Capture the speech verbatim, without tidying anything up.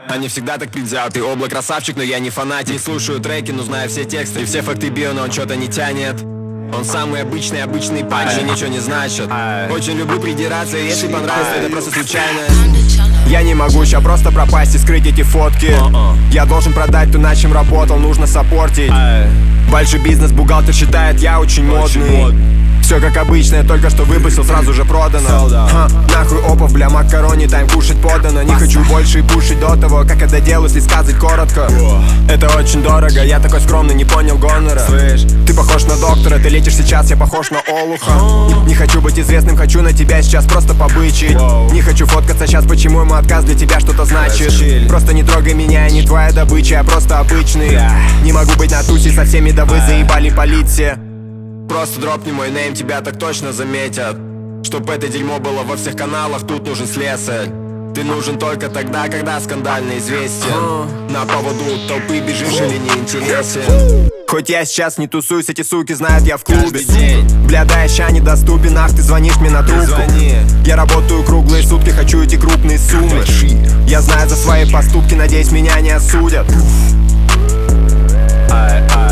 Они всегда так предвзят. Ты облак красавчик, но я не фанатик. Не слушаю треки, но знаю все тексты и все факты био, но он что-то не тянет. Он самый обычный, обычный панчи, ничего не значит. Очень люблю придираться, и если понравится, это просто случайно. Я не могу ща просто пропасть и скрыть эти фотки. Я должен продать то, на чем работал, нужно саппортить. Большой бизнес, бухгалтер считает, я очень модный. Все как обычно, я только что выпустил, сразу же продано. Ха, нахуй опов, бля, макарони, тайм кушать подано. Не хочу больше и пушить до того, как это делаю, если сказать коротко. Это очень дорого, я такой скромный, не понял гонора. Слышь, ты похож на доктора, ты летишь сейчас, я похож на олуха. Не, не хочу быть известным, хочу на тебя сейчас просто побычить. Не хочу фоткаться сейчас, почему мой отказ для тебя что-то значит. Просто не трогай меня, я не твоя добыча, я просто обычный. Не могу быть на тусе со всеми, да вы заебали полиция. Просто дропни мой нейм, тебя так точно заметят. Чтоб это дерьмо было во всех каналах, тут нужен слесарь. Ты нужен только тогда, когда скандально известен. На поводу толпы бежишь или не интересен. Хоть я сейчас не тусуюсь, эти суки знают, я в клубе. Бля, да, я ща недоступен, ах, ты звонишь мне на трубку. Я работаю круглые сутки, хочу эти крупные суммы. Я знаю за свои поступки, надеюсь, меня не осудят.